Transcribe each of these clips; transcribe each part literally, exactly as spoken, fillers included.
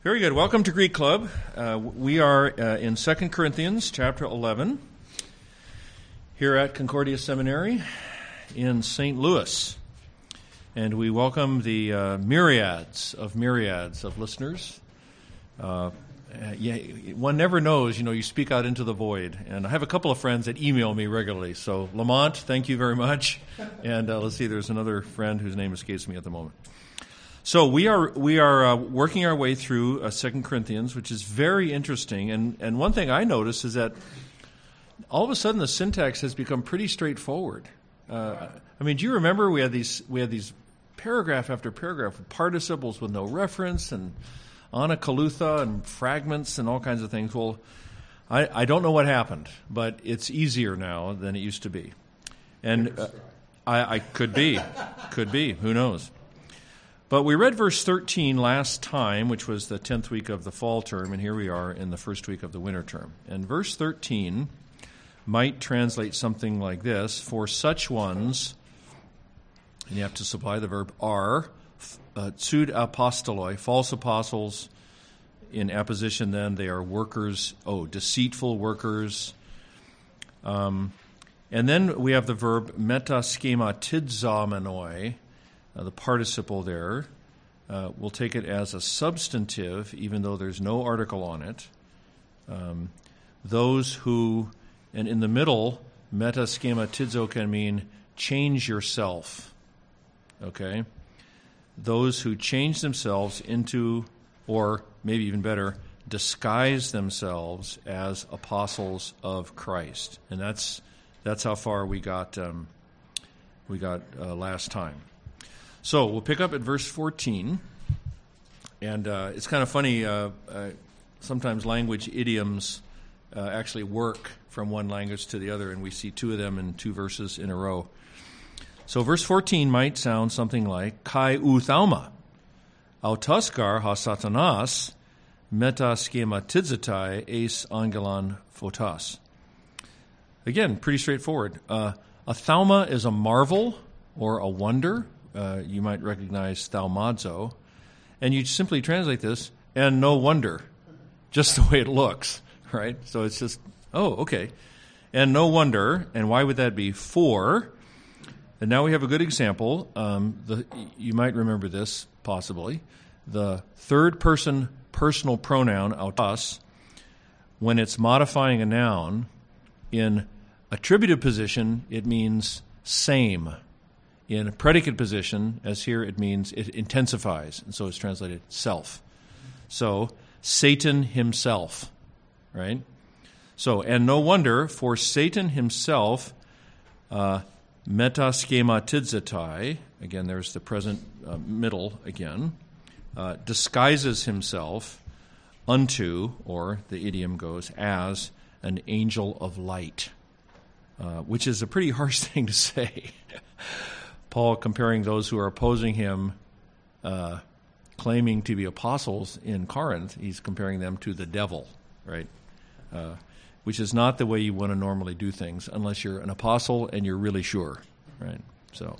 Very good. Welcome to Greek Club. Uh, we are uh, in Second Corinthians chapter eleven here at Concordia Seminary in Saint Louis. And we welcome the uh, myriads of myriads of listeners. Uh, yeah, one never knows, you know, you speak out into the void. And I have a couple of friends that email me regularly. So, Lamont, thank you very much. And uh, let's see, there's another friend whose name escapes me at the moment. So we are we are uh, working our way through uh, Second Corinthians, which is very interesting. And, and one thing I noticed is that all of a sudden the syntax has become pretty straightforward. Uh, I mean, do you remember we had these we had these paragraph after paragraph with participles with no reference and anakalutha and fragments and all kinds of things? Well, I, I don't know what happened, but it's easier now than it used to be. And uh, I, I could be, could be, who knows? But we read verse thirteen last time, which was the tenth week of the fall term, and here we are in the first week of the winter term. And verse thirteen might translate something like this: for such ones, and you have to supply the verb, are uh, tsud apostoloi, false apostles. In apposition then, they are workers, oh, deceitful workers. Um, and then we have the verb metaschematizomenoi. Uh, the participle there, uh, we'll take it as a substantive, even though there's no article on it. Um, those who, and in the middle, metaschematizo can mean change yourself. Okay? Those who change themselves into, or maybe even better, disguise themselves as apostles of Christ. And that's that's how far we got um, we got uh, last time. So we'll pick up at verse fourteen, and uh, it's kind of funny, uh, uh, sometimes language idioms uh, actually work from one language to the other, and we see two of them in two verses in a row. So verse fourteen might sound something like, kai ou thauma, autoskar ha satanas, metaschematizotai eis angelon photos. Again, pretty straightforward. Uh, a thauma is a marvel or a wonder. Uh, you might recognize thaumazo, and you simply translate this, and no wonder, just the way it looks, right? So it's just, oh, okay. And no wonder, and why would that be? For, and now we have a good example. Um, the, you might remember this, possibly. The third person personal pronoun, autos, when it's modifying a noun, in attributive position, it means same. In a predicate position, as here it means it intensifies, and so it's translated self. So, Satan himself, right? So, and no wonder, for Satan himself, uh, metaschematizotai, again there's the present uh, middle again, uh, disguises himself unto, or the idiom goes, as an angel of light, uh, which is a pretty harsh thing to say. Paul comparing those who are opposing him, uh, claiming to be apostles in Corinth, he's comparing them to the devil, right? Uh, which is not the way you want to normally do things, unless you're an apostle and you're really sure, right? So,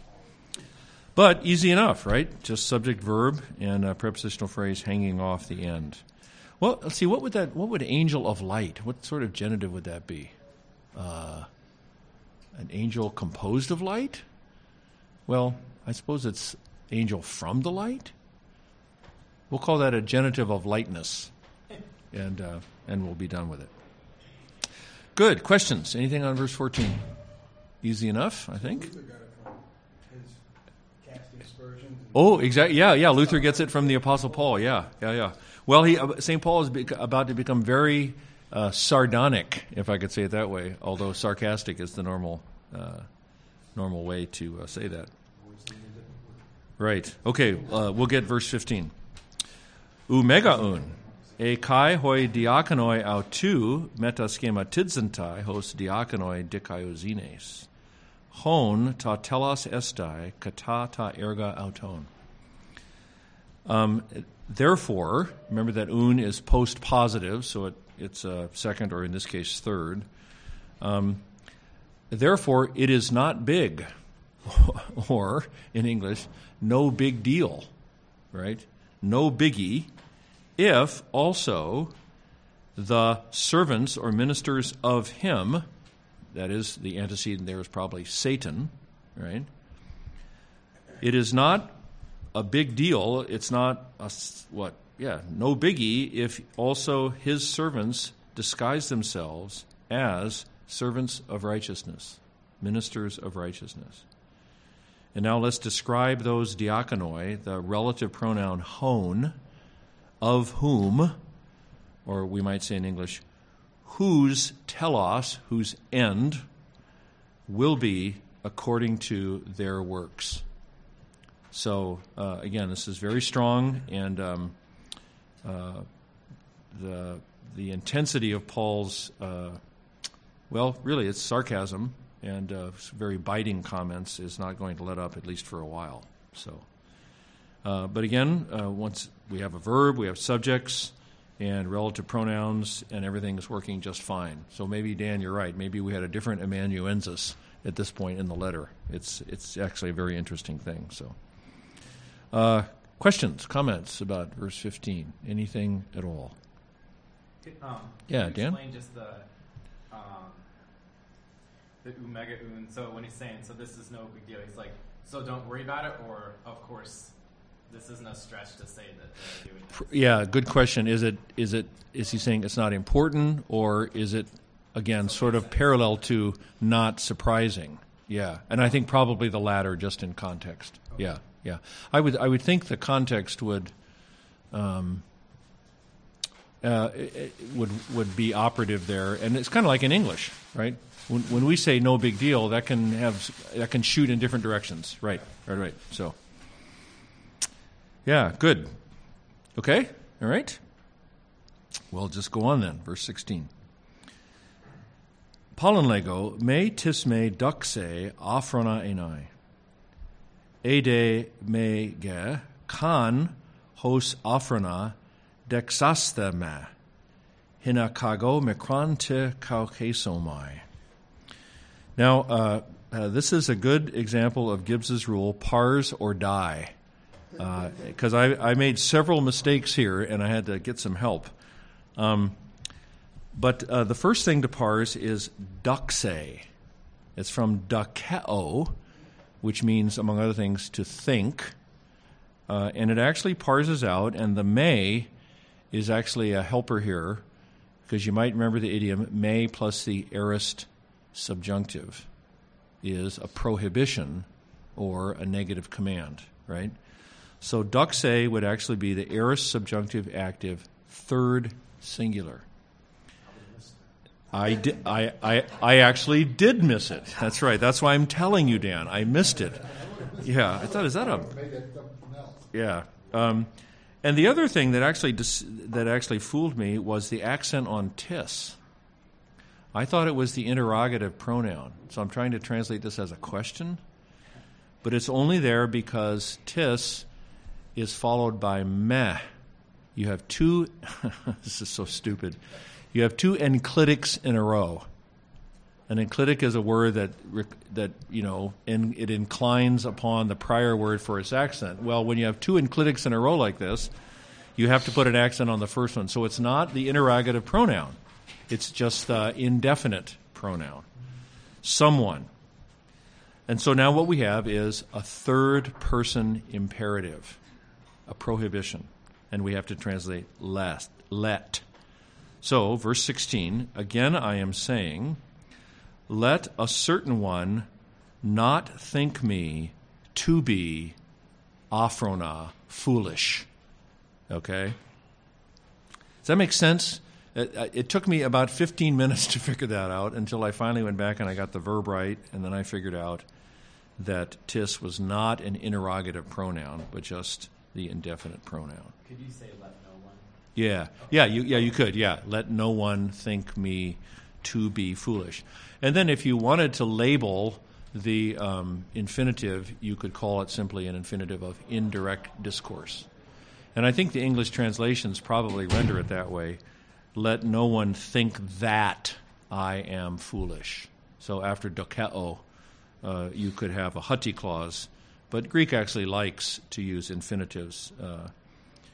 but easy enough, right? Just subject, verb, and a prepositional phrase hanging off the end. Well, let's see. What would that? What would angel of light? What sort of genitive would that be? Uh, an angel composed of light? Well, I suppose it's angel from the light. We'll call that a genitive of lightness, and uh, and we'll be done with it. Good. Questions? Anything on verse fourteen? Easy enough, I think. Luther got it from his casting aspersions. Oh, exactly. Yeah, yeah. Luther gets it from the Apostle Paul. Yeah, yeah, yeah. Well, he uh, Saint Paul is be- about to become very uh, sardonic, if I could say it that way. Although sarcastic is the normal. Uh, normal way to uh, say that. Right. Okay, uh, we'll get verse fifteen. U megaun, e kai hoi diakonoi autu metaschematizentai hos diakonoi dikaiozines. Hon ta telos estai kata ta erga auton. Um, therefore, remember that un is post-positive, so it, it's a second, or in this case, third. Um, therefore, it is not big. Or, in English, no big deal, right? No biggie if also the servants or ministers of him, that is, the antecedent there is probably Satan, right? It is not a big deal. It's not a, what, yeah, no biggie if also his servants disguise themselves as servants of righteousness, ministers of righteousness. And now let's describe those diakonoi, the relative pronoun hon, of whom, or we might say in English, whose telos, whose end, will be according to their works. So, uh, again, this is very strong, and um, uh, the the intensity of Paul's, uh, well, really, it's sarcasm and uh, very biting comments is not going to let up, at least for a while. So, uh, but again, uh, once we have a verb, we have subjects and relative pronouns, and everything is working just fine. So maybe, Dan, you're right. Maybe we had a different amanuensis at this point in the letter. It's it's actually a very interesting thing. So, uh, questions, comments about verse fifteen? Anything at all? Um, yeah, can you Dan? explain just the um, the omega un. So when he's saying, so this is no big deal, he's like, so don't worry about it, or of course, this isn't a stretch to say that they're doing this. Yeah, good question. Is it is it is he saying it's not important, or is it again sort of parallel to not surprising? Yeah, and I think probably the latter, just in context. Okay. Yeah, yeah. I would I would think the context would um, uh, it, it would would be operative there, and it's kind of like in English, right? When when we say no big deal, that can have that can shoot in different directions, right? Right, right. So. Yeah, good. Okay, all right. Well, just go on then, verse sixteen. Polynlego me tisme duxe afrona enai. Ede me ge kan hos afrona dexaste me. Hina kago mekrante kaukesomai. Now, uh, uh, this is a good example of Gibbs's rule, parse or die. Because uh, I, I made several mistakes here, and I had to get some help. Um, but uh, the first thing to parse is duxe. It's from dakeo, which means, among other things, to think. Uh, and it actually parses out, and the me is actually a helper here, because you might remember the idiom, me plus the aorist subjunctive is a prohibition or a negative command, right? So duxe would actually be the aorist subjunctive active third singular. I, di- I, I, I actually did miss it. That's right. That's why I'm telling you, Dan. I missed it. Yeah, I thought, is that a... Yeah. Um, and the other thing that actually dis- that actually fooled me was the accent on tis. I thought it was the interrogative pronoun. So I'm trying to translate this as a question. But it's only there because tis is followed by meh. You have two, this is so stupid, you have two enclitics in a row. An enclitic is a word that, that you know, in, it inclines upon the prior word for its accent. Well, when you have two enclitics in a row like this, you have to put an accent on the first one. So it's not the interrogative pronoun. It's just the indefinite pronoun. Someone. And so now what we have is a third-person imperative, a prohibition, and we have to translate let. let. So, verse sixteen, again I am saying, let a certain one not think me to be aphrona, foolish. Okay? Does that make sense? It, it took me about fifteen minutes to figure that out until I finally went back and I got the verb right, and then I figured out that tis was not an interrogative pronoun, but just the indefinite pronoun. Could you say let no one? Yeah, yeah, you, yeah, you could. Yeah, let no one think me to be foolish. And then if you wanted to label the um, infinitive, you could call it simply an infinitive of indirect discourse. And I think the English translations probably render it that way. Let no one think that I am foolish. So after dokeo, uh, you could have a hati clause. But Greek actually likes to use infinitives. Uh,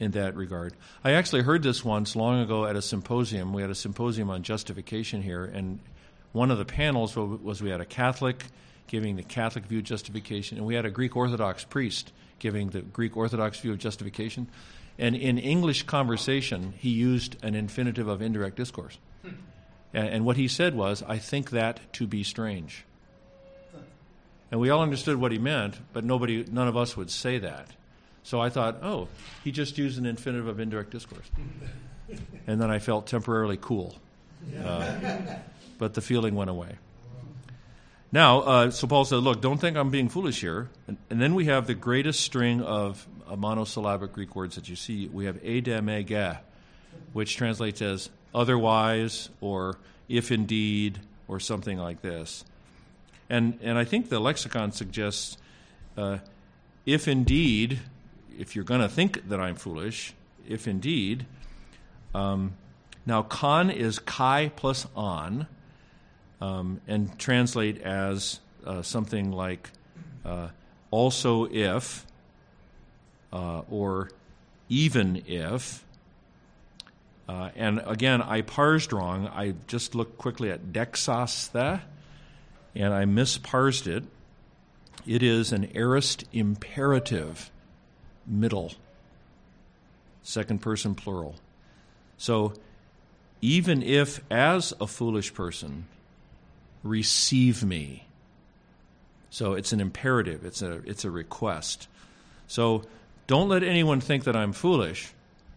in that regard. I actually heard this once long ago at a symposium. We had a symposium on justification here, and one of the panels was we had a Catholic giving the Catholic view of justification, and we had a Greek Orthodox priest giving the Greek Orthodox view of justification. And in English conversation, he used an infinitive of indirect discourse. Hmm. And, and what he said was, "I think that to be strange." And we all understood what he meant, but nobody, none of us would say that. So I thought, oh, he just used an infinitive of indirect discourse. And then I felt temporarily cool. Uh, but the feeling went away. Now, uh, so Paul said, look, don't think I'm being foolish here. And, and then we have the greatest string of uh, monosyllabic Greek words that you see. We have edemege, which translates as otherwise or if indeed or something like this. And and I think the lexicon suggests uh, if indeed, if you're going to think that I'm foolish, if indeed, um, now con is kai plus on, um, and translate as uh, something like uh, also if, uh, or even if. Uh, and again, I parsed wrong. I just looked quickly at dexasthe, and I misparsed it. It is an aorist imperative, middle, second person plural. So even if as a foolish person, receive me. So it's an imperative, it's a it's a request. So don't let anyone think that I'm foolish.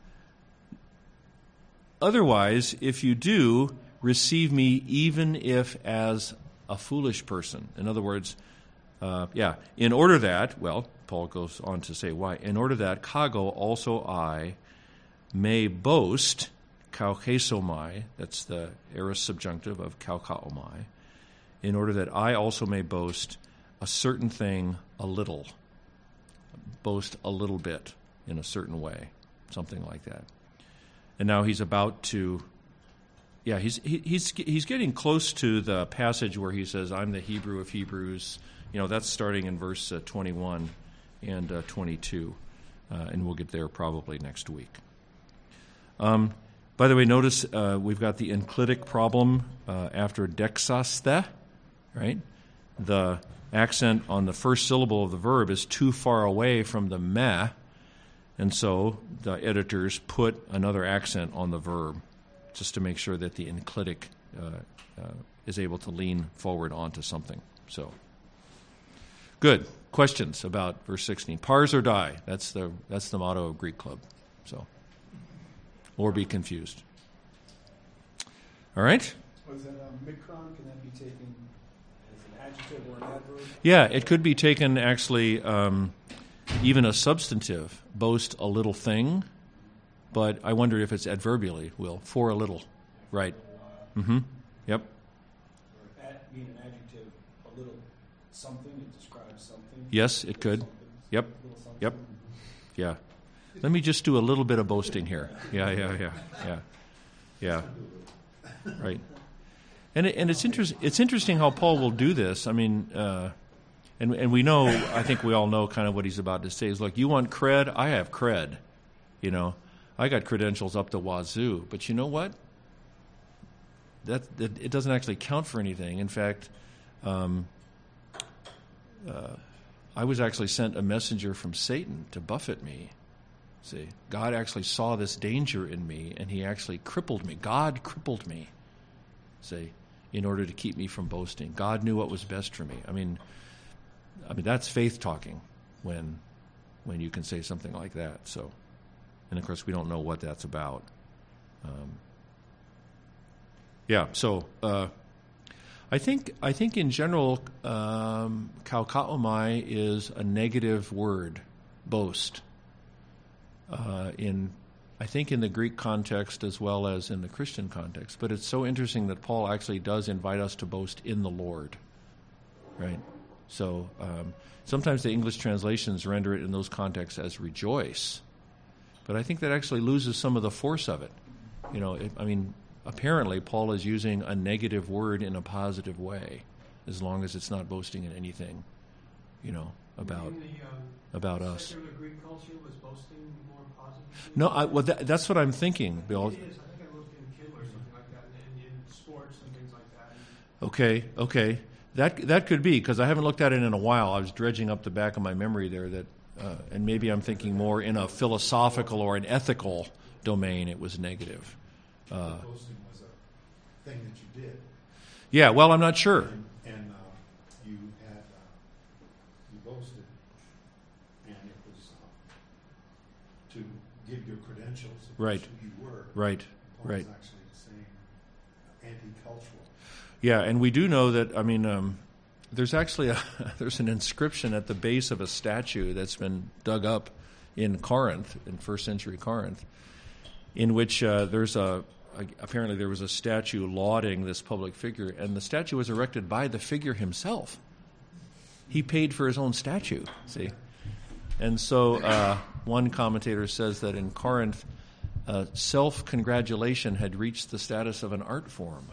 Otherwise, if you do, receive me even if as a foolish person. In other words, uh, yeah, in order that, well, Paul goes on to say why, in order that kago also I may boast, kauchesomai, that's the aorist subjunctive of kauchaomai, in order that I also may boast a certain thing a little, boast a little bit in a certain way, something like that. And now he's about to, yeah, he's he, he's he's getting close to the passage where he says, "I'm the Hebrew of Hebrews." You know, that's starting in verse uh, twenty-one and uh, twenty-two, uh, and we'll get there probably next week. Um, by the way, notice uh, we've got the enclitic problem uh, after dexasthe, right? The accent on the first syllable of the verb is too far away from the meh, and so the editors put another accent on the verb just to make sure that the enclitic uh, uh, is able to lean forward onto something. So, good. Questions about verse sixteen? Pars or die. That's the that's the motto of Greek Club. So, or be confused. All right. Was that um, mikron? Can that be taken as an adjective or an adverb? Yeah, it could be taken actually um, even a substantive. Boast a little thing. But I wonder if it's adverbially, Will, for a little. Right. Mm-hmm. Yep. Or at being an adjective, a little something, it describes something. Yes, it could. Something. Yep. Yep. Yeah. Let me just do a little bit of boasting here. Yeah, yeah, yeah, yeah. Yeah. Right. And it, and it's interesting. It's interesting how Paul will do this. I mean, uh, and and we know. I think we all know kind of what he's about to say. Is look, you want cred? I have cred. You know. I got credentials up the wazoo, but you know what? That, that it doesn't actually count for anything. In fact, um, uh, I was actually sent a messenger from Satan to buffet me. See, God actually saw this danger in me, and He actually crippled me. God crippled me. See, in order to keep me from boasting. God knew what was best for me. I mean, I mean that's faith talking when when you can say something like that. So. And, of course, we don't know what that's about. Um, yeah, so uh, I think I think in general, um, kauchaomai is a negative word, boast. Uh, in I think in the Greek context as well as in the Christian context. But it's so interesting that Paul actually does invite us to boast in the Lord, right? So um, sometimes the English translations render it in those contexts as rejoice. But I think that actually loses some of the force of it. You know, it, I mean, apparently Paul is using a negative word in a positive way, as long as it's not boasting in anything, you know, about In the, um, about us. secular Greek culture was boasting more positive. No, I, well, that, that's what I'm thinking, Bill. It is. I think I looked in Kindle or something like that, and in, in sports and things like that. Okay, okay, that that could be, because I haven't looked at it in a while. I was dredging up the back of my memory there, that, uh, and maybe I'm thinking more in a philosophical or an ethical domain. It was negative. Uh, boasting was a thing that you did. yeah, well, I'm not sure. And, and uh, you had, uh, you boasted, and it was uh, to give your credentials of Right. who you were. Right, Paul right. was actually saying uh, anti-cultural. Yeah, and we do know that. I mean, um, there's actually a there's an inscription at the base of a statue that's been dug up in Corinth, in first century Corinth, in which uh, there's a, a apparently there was a statue lauding this public figure, and the statue was erected by the figure himself. He paid for his own statue. See, and so uh, one commentator says that in Corinth, uh, self-congratulation had reached the status of an art form.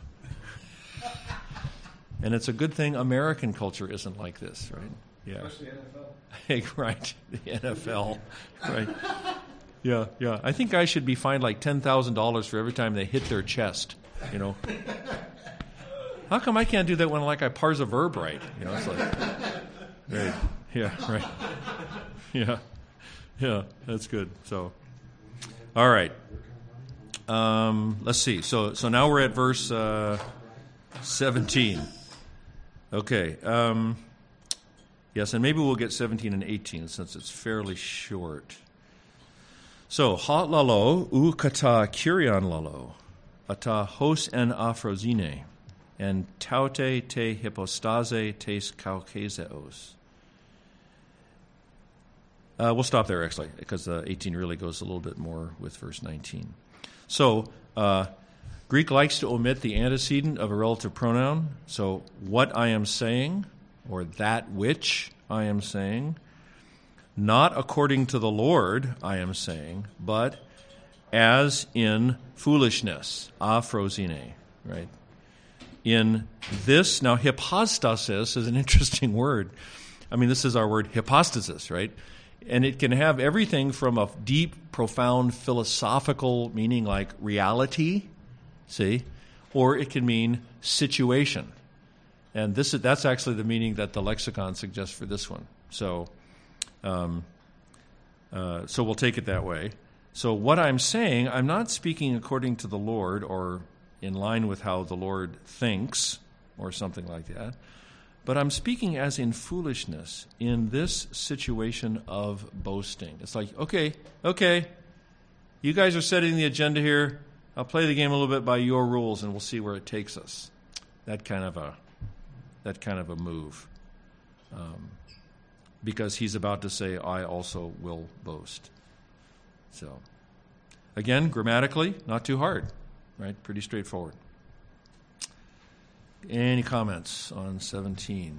And it's a good thing American culture isn't like this, right? Yeah. Especially N F L. Hey, right. The N F L. Right. Yeah, yeah. I think I should be fined like ten thousand dollars for every time they hit their chest, you know. How come I can't do that when like I parse a verb right? You know, it's like, right. Yeah, right. Yeah. Yeah, that's good. So, all right. Um, let's see. So, so now we're at verse uh, seventeen. Okay. Um, yes, and maybe we'll get seventeen and eighteen since it's fairly short. So, ha lalo u kata kyrion lalo, ata hos en aphrosine, and taute te hypostase tes kaukaseos. Uh, we'll stop there, actually, because uh, eighteen really goes a little bit more with verse nineteen. So, uh, Greek likes to omit the antecedent of a relative pronoun. So, what I am saying, or that which I am saying, not according to the Lord I am saying, but as in foolishness, aphrosine, right? In this, now hypostasis is an interesting word. I mean, this is our word hypostasis, right? And it can have everything from a deep, profound philosophical meaning like reality, see, or it can mean situation. And this is, that's actually the meaning that the lexicon suggests for this one. So, um, uh, so we'll take it that way. So what I'm saying, I'm not speaking according to the Lord or in line with how the Lord thinks or something like that, but I'm speaking as in foolishness in this situation of boasting. It's like, okay, okay, you guys are setting the agenda here. I'll play the game a little bit by your rules, and we'll see where it takes us. That kind of a, that kind of a move, um, because he's about to say, "I also will boast." So, again, grammatically, not too hard, right? Pretty straightforward. Any comments on seventeen?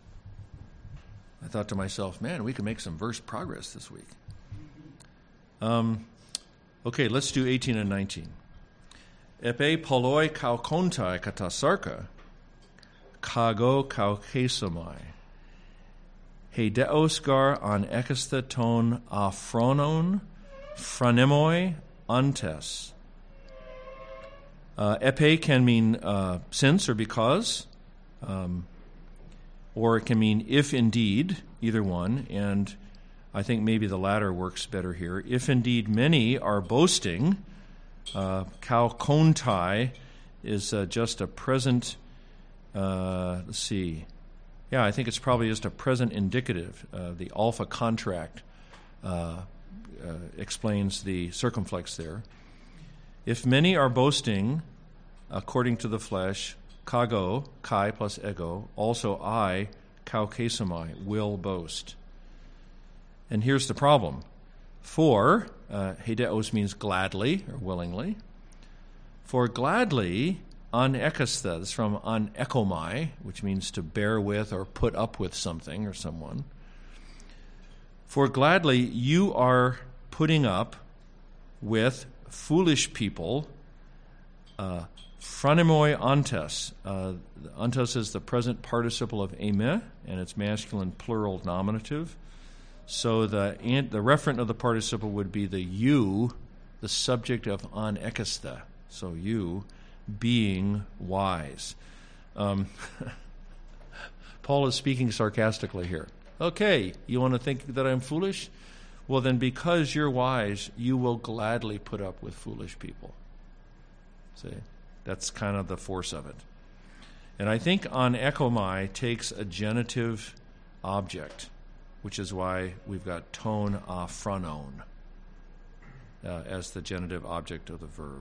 I thought to myself, man, we can make some verse progress this week. Um, okay, let's do eighteen and nineteen. Epe poloi kaukontai katasarka, kago kaukesomai. He deosgar an ekasta ton aphronon, phronemoi antes. Uh, epe can mean uh, since or because, um, or it can mean if indeed, either one, and I think maybe the latter works better here. If indeed many are boasting, uh, kaukontai is uh, just a present, uh, let's see, yeah, I think it's probably just a present indicative. Uh, the alpha contract uh, uh, explains the circumflex there. If many are boasting according to the flesh, kago, kai plus ego, also I, kaukesomai, will boast. And here's the problem. For, uh, heideos means gladly or willingly. For gladly, anekasta, that's from anekomai, which means to bear with or put up with something or someone. For gladly, you are putting up with foolish people, uh, phronimoi antes. Uh, antes is the present participle of eme, and it's masculine plural nominative. So the ant, the referent of the participle would be the you, the subject of anekiste. So you, being wise. Um, Paul is speaking sarcastically here. Okay, you want to think that I'm foolish? Well, then because you're wise, you will gladly put up with foolish people. See? That's kind of the force of it. And I think anekomai takes a genitive object, which is why we've got ton a phronon uh, as the genitive object of the verb.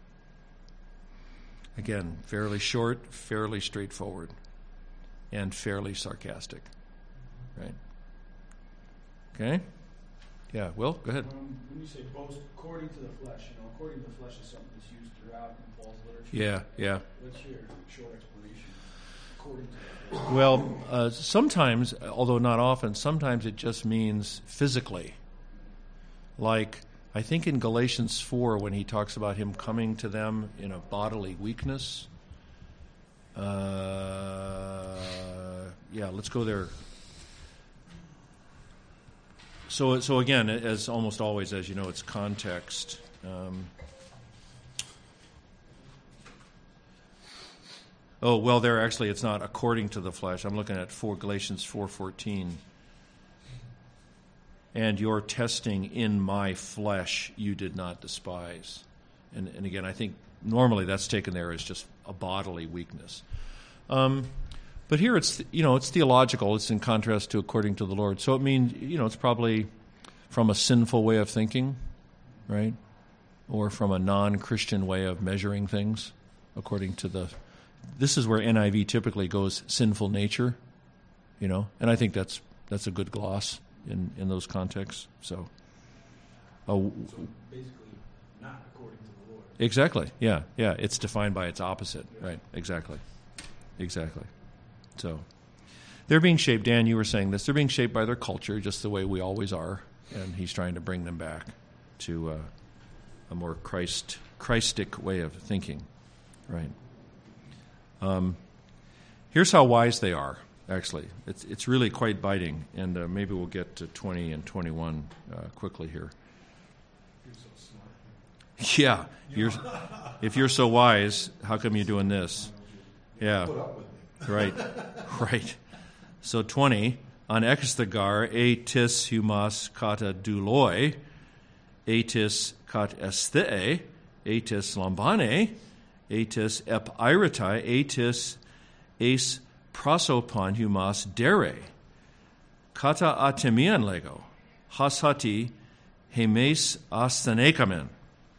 Again, fairly short, fairly straightforward, and fairly sarcastic. Right? Okay? Yeah, Will, go ahead. Um, when you say boast according to the flesh, you know, according to the flesh is something that's used throughout in Paul's literature. Yeah, yeah. What's your short explanation? According to the flesh. Well, uh, sometimes, although not often, sometimes it just means physically. Like, I think in Galatians four, when he talks about him coming to them in a bodily weakness. Uh, yeah, let's go there. So, so again, as almost always, as you know, it's context. Um, oh well, there actually, it's not according to the flesh. I'm looking at four Galatians four fourteen. And your testing in my flesh you did not despise. And, and again, I think normally that's taken there as just a bodily weakness. Um, But here it's, you know, it's theological. It's in contrast to according to the Lord. So it means, you know, it's probably from a sinful way of thinking, right? Or from a non-Christian way of measuring things, according to the... This is where N I V typically goes sinful nature, you know, and I think that's that's a good gloss in, in those contexts. So, uh, So basically, not according to the Lord. exactly, yeah, yeah. It's defined by its opposite, right? Exactly, exactly. So they're being shaped, Dan, you were saying this, they're being shaped by their culture just the way we always are, and he's trying to bring them back to uh, a more Christ Christic way of thinking, right? Um, here's how wise they are, actually. It's it's really quite biting, and uh, maybe we'll get to twenty and twenty-one uh, quickly here. You're so smart. Yeah, you're, if you're so wise, how come you're doing this? Yeah. Put up with me. Right, right. So twenty, on ekstagar, etis humas kata douloi, etis kat esthee, etis lambane, etis ep iratai, etis es prosopon humas dere, kata atemian lego, hasati hemes asthanekamen.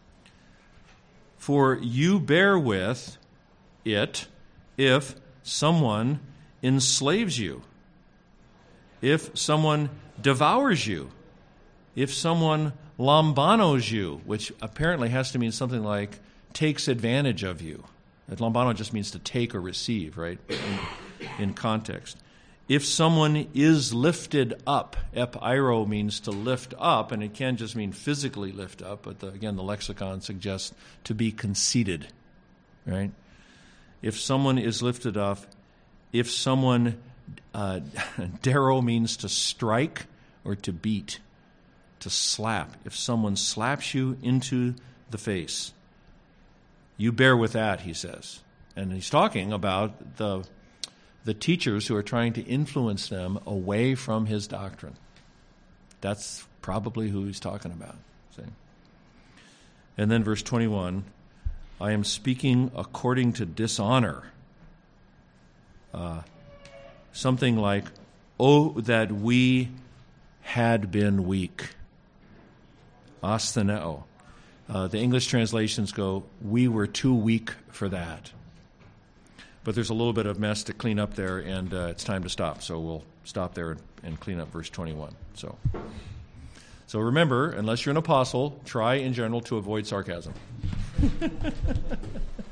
For you bear with it if someone enslaves you, if someone devours you, if someone lambanos you, which apparently has to mean something like takes advantage of you. Lambano just means to take or receive, right, in, in context. If someone is lifted up, epairo means to lift up, and it can just mean physically lift up, but the, again, the lexicon suggests to be conceited, right? If someone is lifted up, if someone, uh, dero means to strike or to beat, to slap. If someone slaps you into the face, you bear with that, he says. And he's talking about the the teachers who are trying to influence them away from his doctrine. That's probably who he's talking about. See? And then verse twenty-one, I am speaking according to dishonor. Uh, something like, oh, that we had been weak. Asthaneo. Uh, the English translations go, we were too weak for that. But there's a little bit of mess to clean up there, and uh, it's time to stop. So we'll stop there and, and clean up verse twenty-one. So, so remember, unless you're an apostle, try in general to avoid sarcasm.